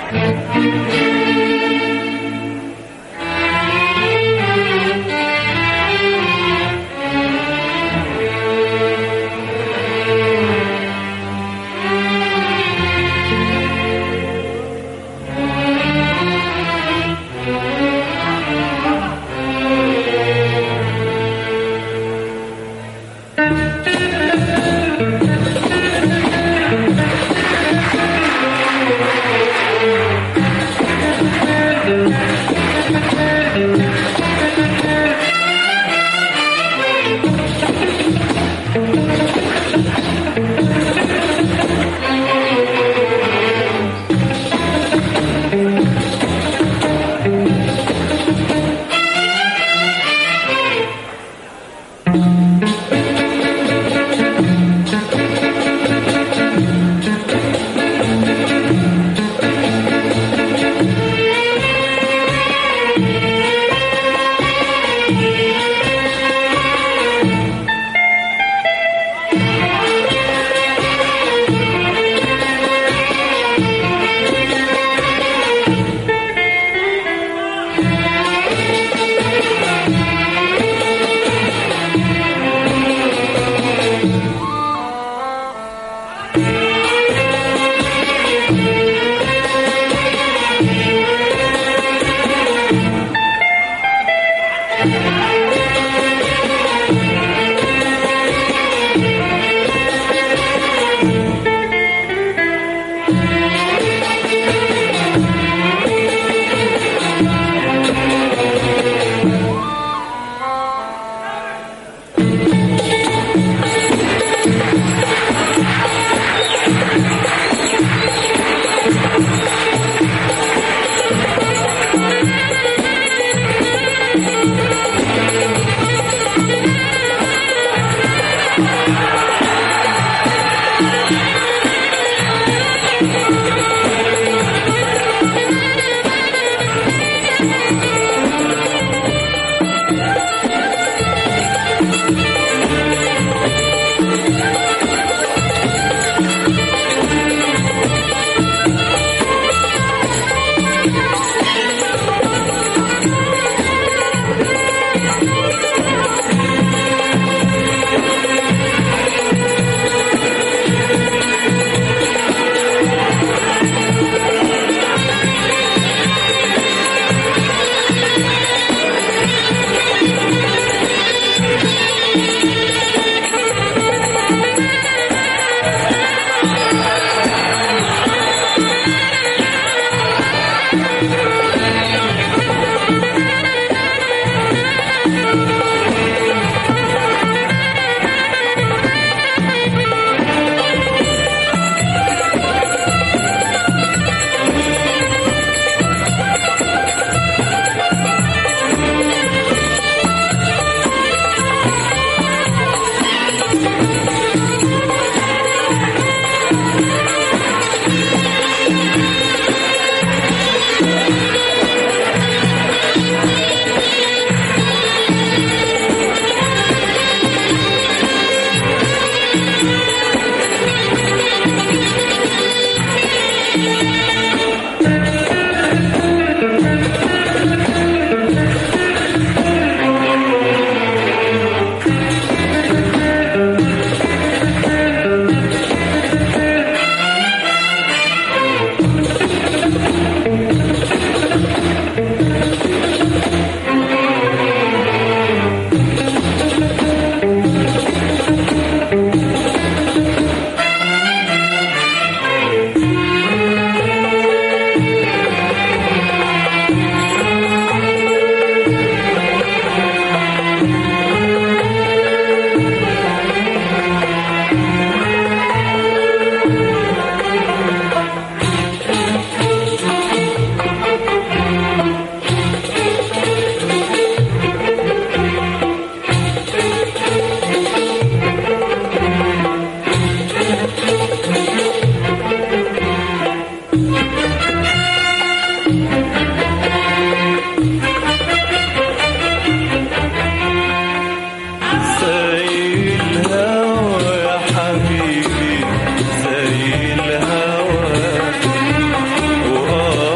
حبيبي زي الهوى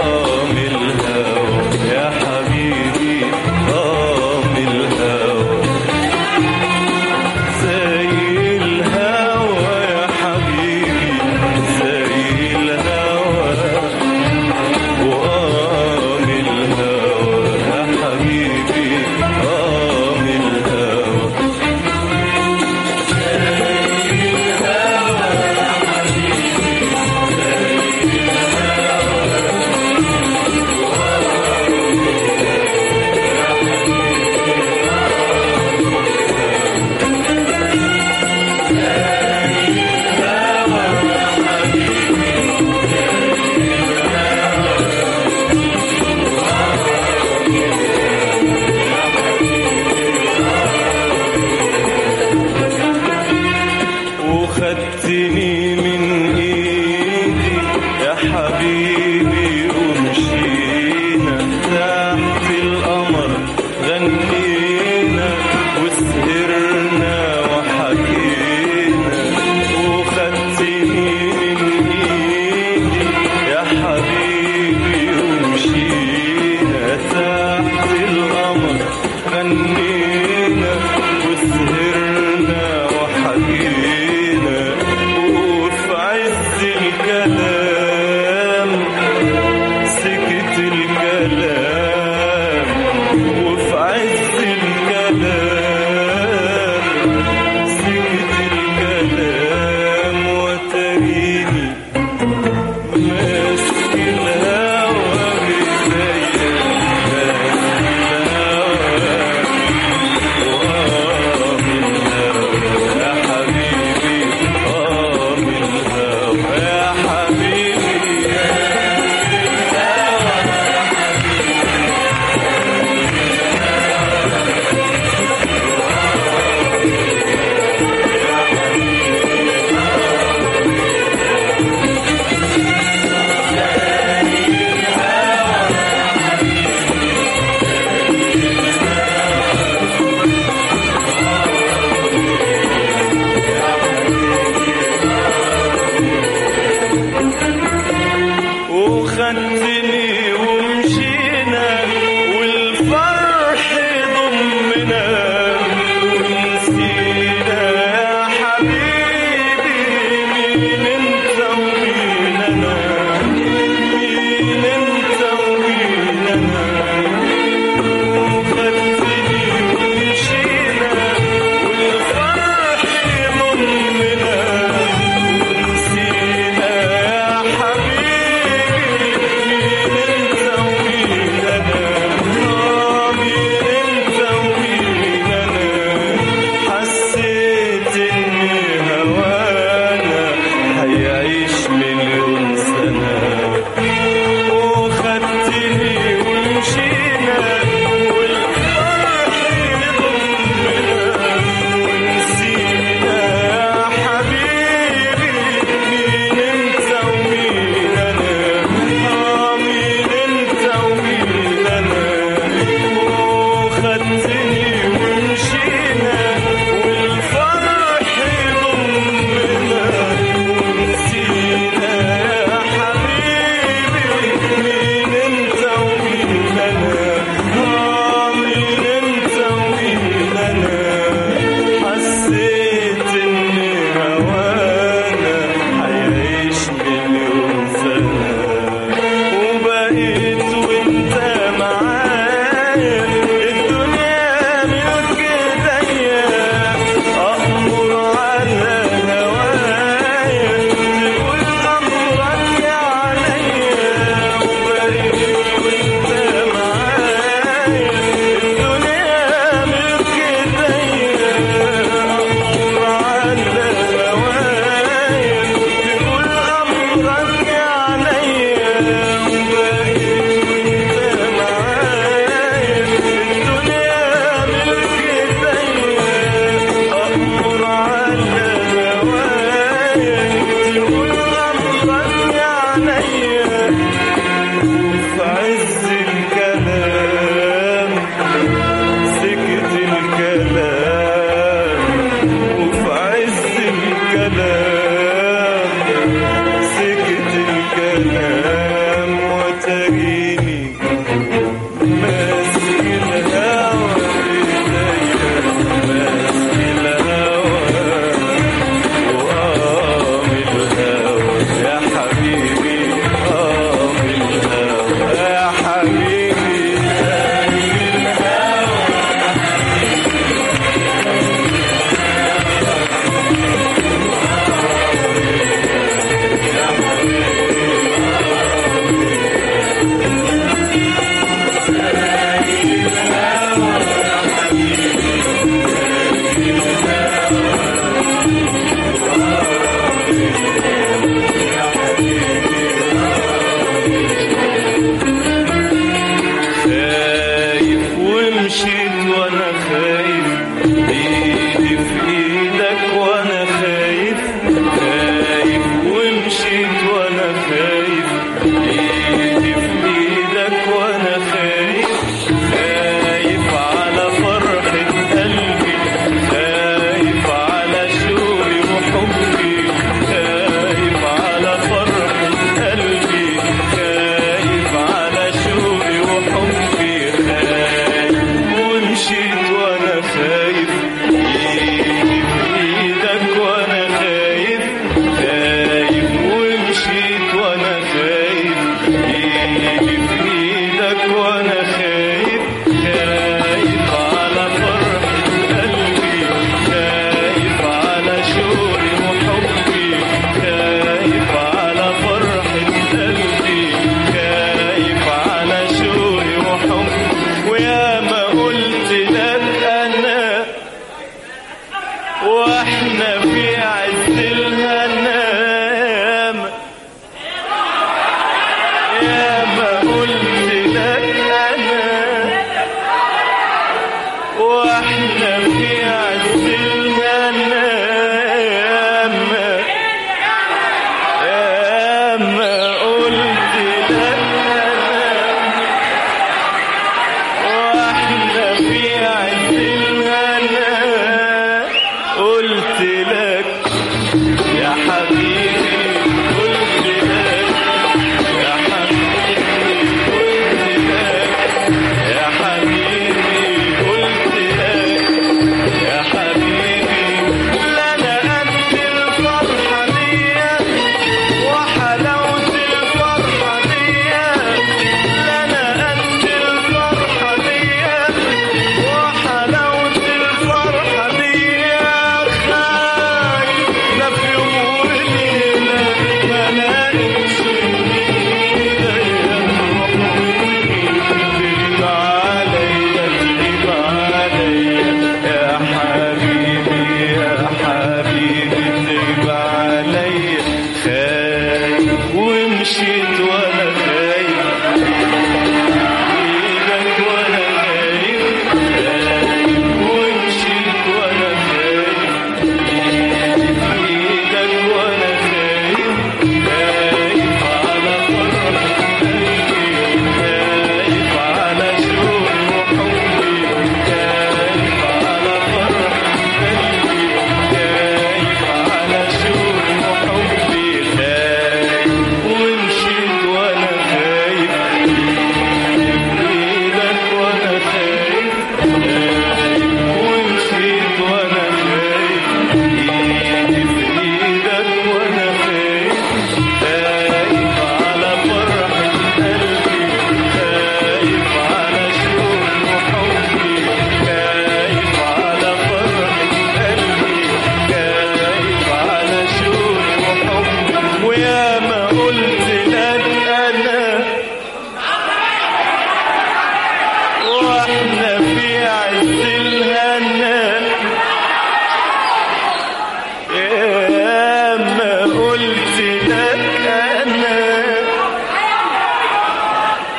خدتني ومشينا والفرح ضمنا ونسينا يا حبيبي مين انت ومين انا، مين انت ومين انا. وخدتني ومشينا والفرح ضمنا ونسينا يا حبيبي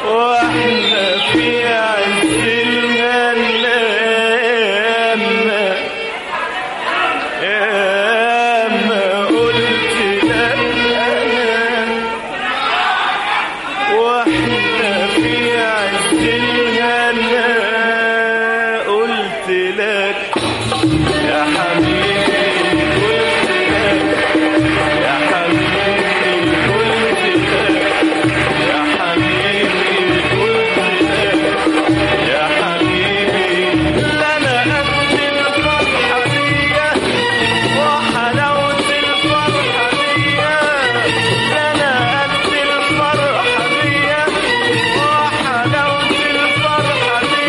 واحنا في عز الهنا ياما قلت لك انا واحنا في عز الهنا قلت لك يا حبيبي قلت لك يا حبيبي قلت لك يا حبيبي قلت لك يا حبيبي لا انا قد الفرحه دي وحلاوه الفرحه دي لا انا قد الفرحه دي وحلاوه الفرحه دي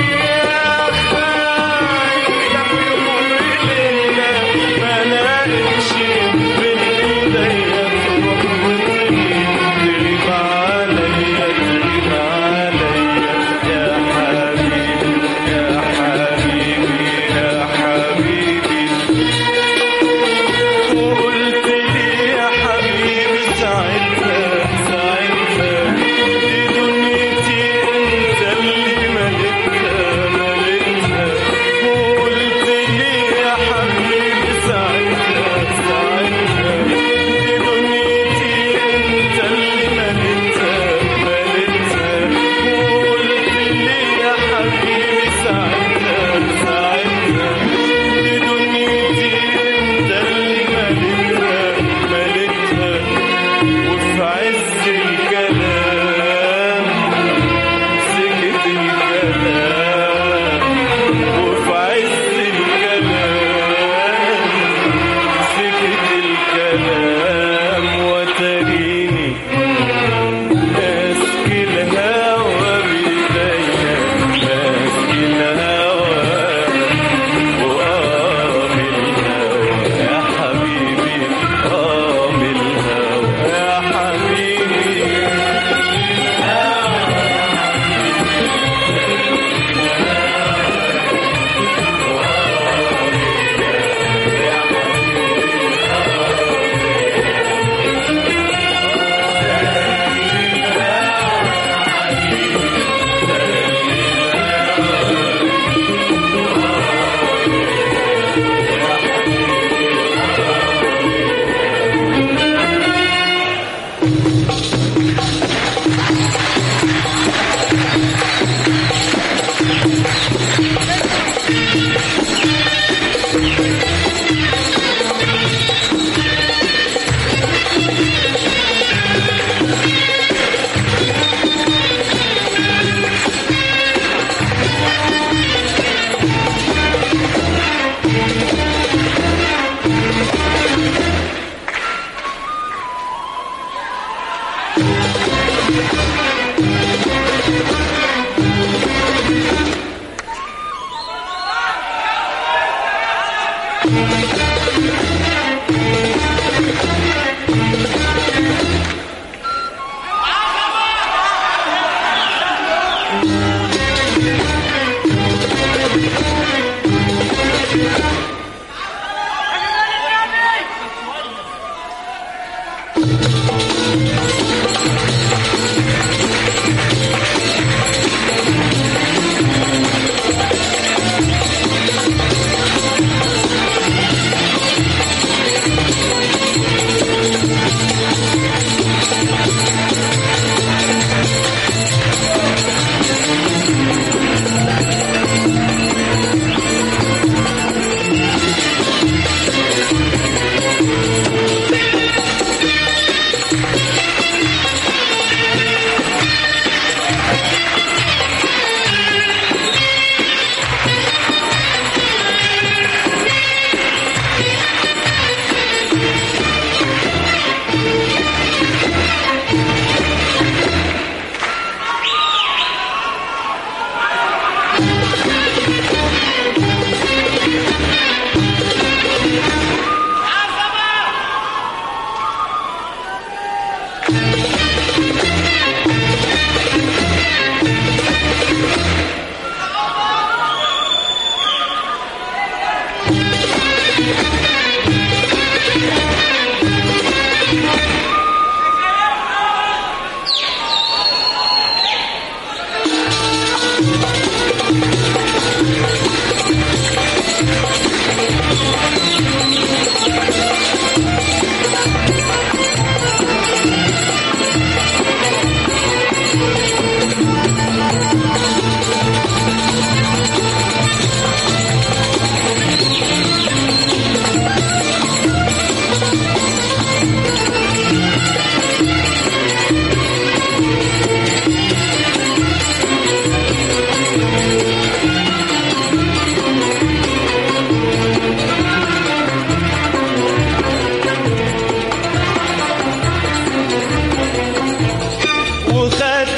خايف يمر لينا ما لاقيش بين ايديا تروح وتغيب عليا تغيب عليا يا حبيبي يا حبيبي يا حبيبي وقلت لي يا حبيبي ساعتها ساعتها دي دنيتي انت اللي ملكتها ملكتها وقلت لي يا حبيبي ساعتها ساعتها دي دنيتي انت اللي ملكتها ملكتها وقلت لي يا حبيبي ساعتها ساعتها دي دنيتي انت اللي ملكتها ملكتها وفي عز الكلام سكت الكلام وفي عز الكلام سكت الكلام وتريني ماسك الهوى بيديا ماسك الهوى وقام الهوى يا حبيبي قام الهوى يا حبيبي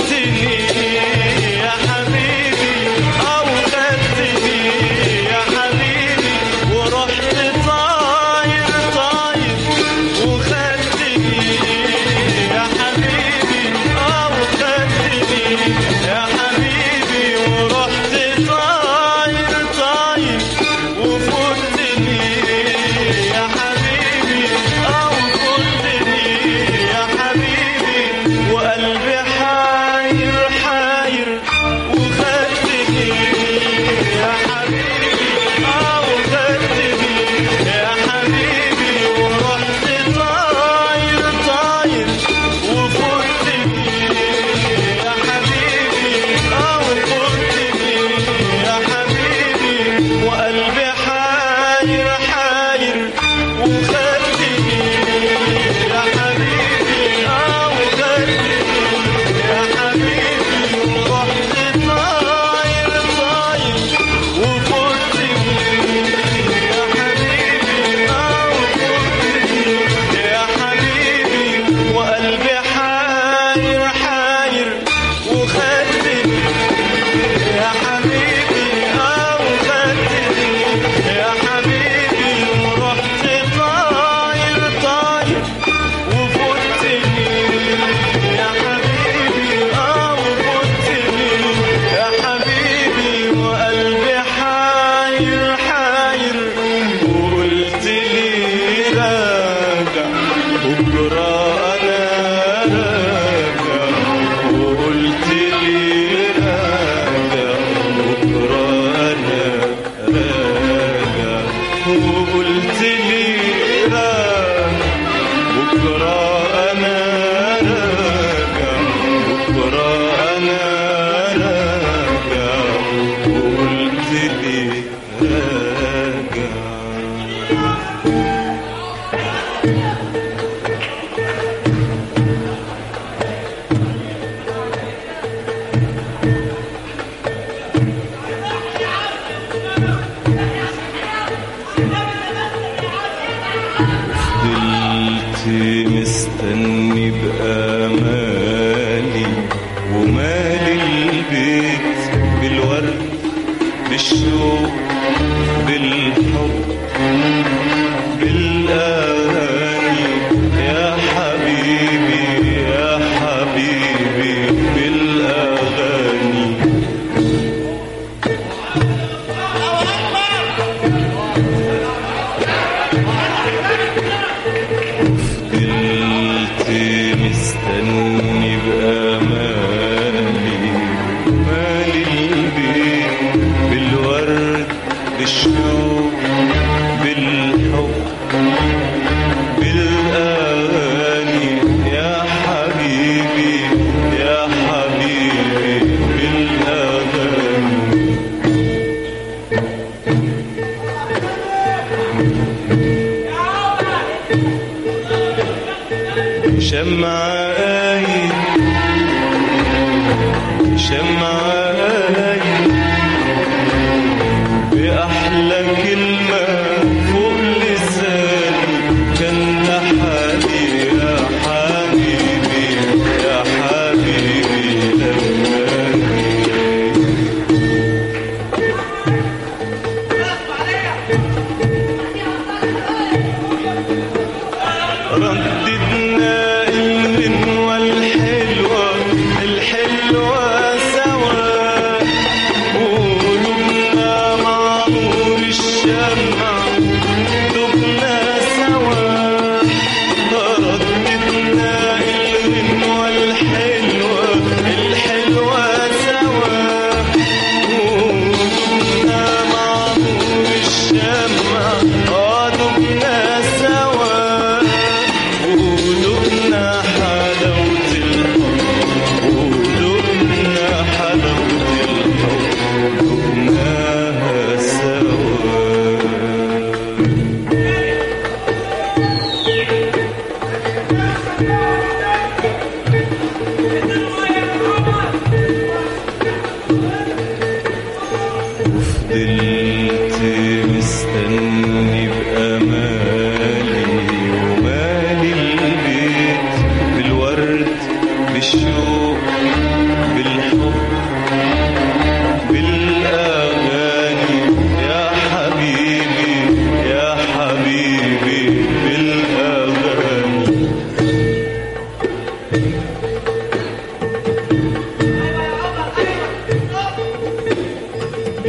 خدتني يا حبيبي أو خدتني يا حبيبي ورحت طاير طاير وخدتني يا حبيبي أو خدتني يا حبيبي ورحت طاير طاير وفوتني يا حبيبي أو فوتني يا حبيبي وقلبي حاير حاير وخدتني يا حبيبي أو خدتني يا حبيبي ورحت طاير طاير وفوتني يا حبيبي أو فوتني يا حبيبي وقلبي حاير حاير وخدتني يا حبيبي أو خدتني يا حبيبي ورحت طاير طاير وفوتني يا حبيبي أو فوتني يا حبيبي وقلبي حاير حاير وخدتني يا حبيبي أو خدتني يا حبيبي ورحت طاير طاير وفوتني يا حبيبي أو فوتني يا حبيبي وقلبي حاير حاير وقلت لي راجع بكرة أنا راجع وقلت لي راجع بكرة أنا راجع وقلت لي راجع بكرة أنا راجع بكرة أنا راجع وقلت لي راجع فضلت مستني بأمالي ومالي البيت بالورد بالشوق بالحب بالأغاني يا حبيبي يا حبيبي بالأغاني فضلت مستني بأمالي مالي البيت بالورد بالشوق بالحب بالأغاني يا حبيبي يا حبيبي بالأغاني شمعاي شمعاي بأحلى كلمة فوق لساني كان لحالي يا حبيبي يا حبيبي لماني رددنا الغنوة الحلوة الحلوة سوا وقلوبنا مع نور الشمع دبنا سوا رددنا الغنوة الحلوة الحلوة سوا وقلوبنا مع نور الشمع دبنا سوا وقلوبنا حلاوة الحب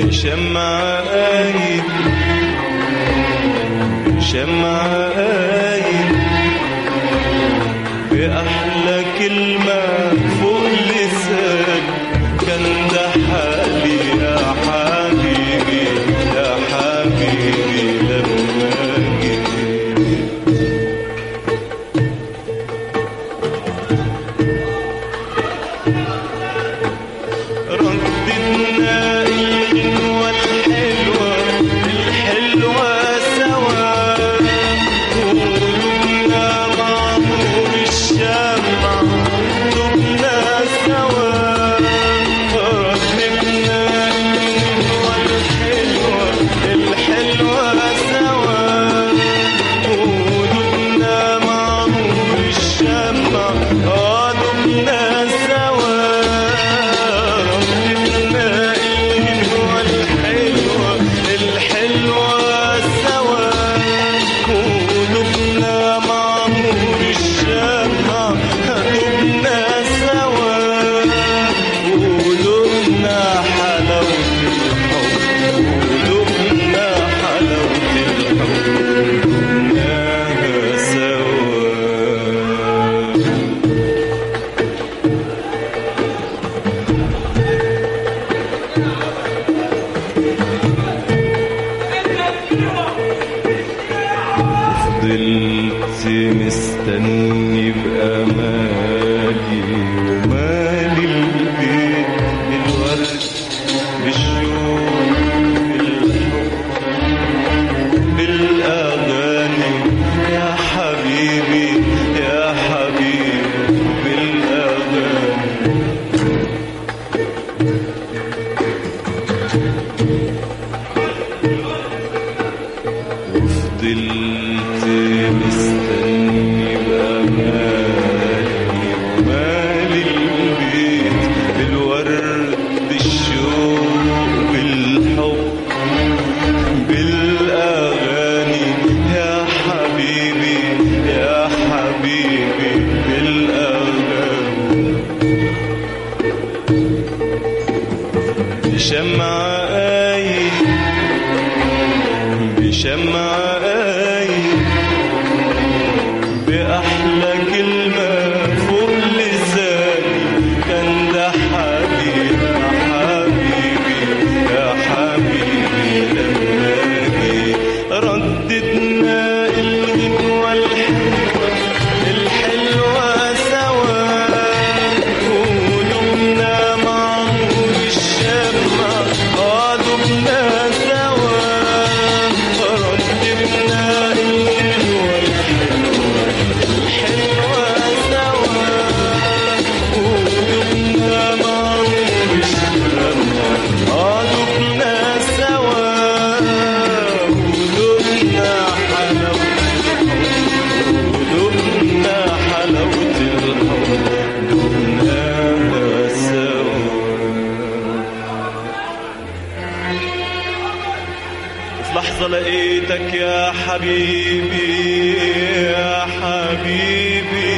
شمعاي بأحلى كلمة فوق لسان كان ده حالي يا حبيبي يا حبيبي لما جيت رددنا الغنوة الحلوة الحلوة سوا قلوبنا معمور الشمع دبنا سوا رددنا الغنوة الحلوة الحلوة سوا قلوبنا معمور الشمع دبنا سوا فضلت مستني بأمالي ومالي البيت بالورد بالشوق بالحب بالأغاني يا حبيبي يا حبيبي بالأغاني وفضلت مستني بأمالي ومالي البيت بالورد بالشوق بالحب بالأغاني يا حبيبي يا حبيبي بالأغاني شمعاي بشمعاي بأحلى كلمة فوق لساني كان ده حبيبي يا حبيبي يا حبيبي لما جيت رددنا الغنوة الحلوة الحلوة سوا قلوبنا معمور الشمع دبنا سوا رددنا الغنوة الحلوة الحلوة سوا قلوبنا معمور الشمع دبنا سوا قلوبنا حلاوة الحب دبناها سوا في لحظة لقيتك يا حبيبي يا حبيبي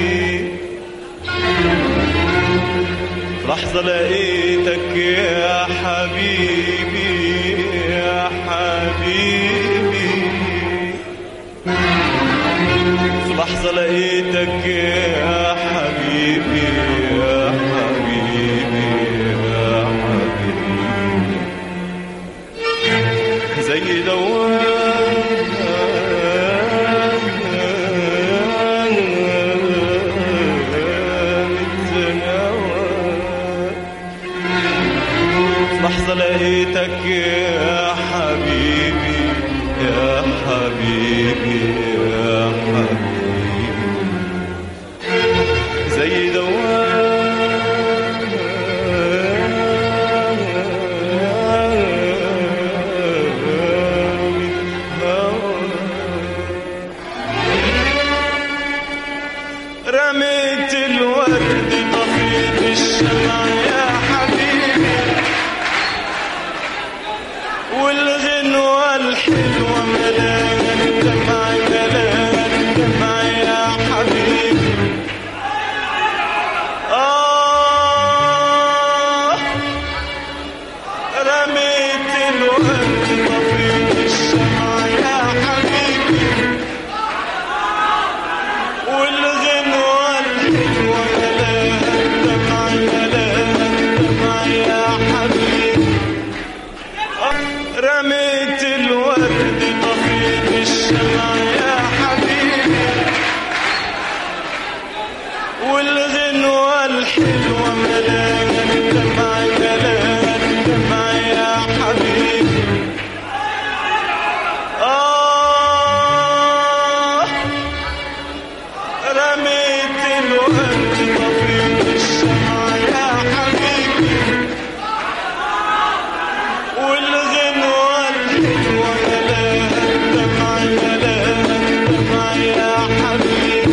في لحظة لقيتك يا حبيبي يا حبيبي في لحظة لقيتك يا حبيبي يا حبيبي يا حبيبي زي لحظة لقيتك يا حبيبي يا حبيبي يا حبيبي زي رميت الورد طفيت الشمع يا حبيبي والغنوة الحلوة ملانة الدمع يا حبيبي. رميت الورد طفيت الشمع يا حبيبي، والغنوة الحلوة ملاها الدمع ملاها الدمع يا حبيبي. رميت الورد طفيت الشمع يا حبيبي، والغنوة الحلوة ملاها الدمع ملاها الدمع يا حبيبي.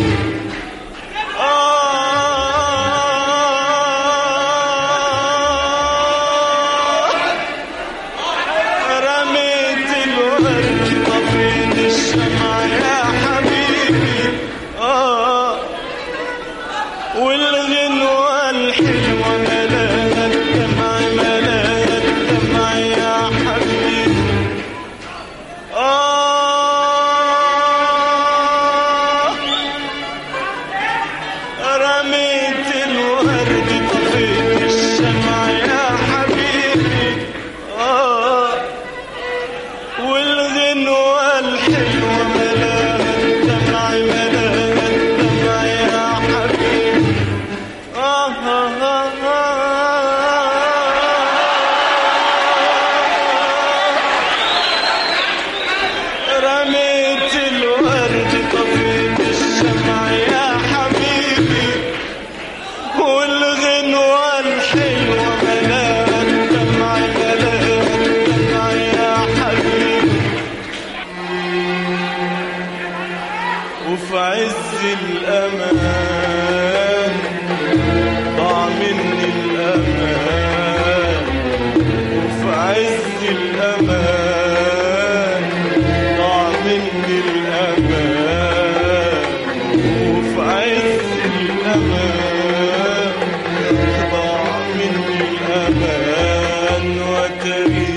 رميت الورد طفيت الشمع يا حبيبي، والغنوة الحلوة ملاها الدمع ملاها الدمع يا حبيبي. رميت الورد طفيت الشمع يا حبيبي، والغنوة الحلوة ملاها الدمع ملاها الدمع يا حبيبي. رميت الورد طفيت الشمع يا حبيبي، والغنوة الحلوة ملاها الدمع ملاها الدمع يا حبيبي. وفي عز الأمان ضاع مني الأمان، وفي عز الأمان ضاع مني الأمان، وفي عز الأمان ضاع مني الأمان. وتري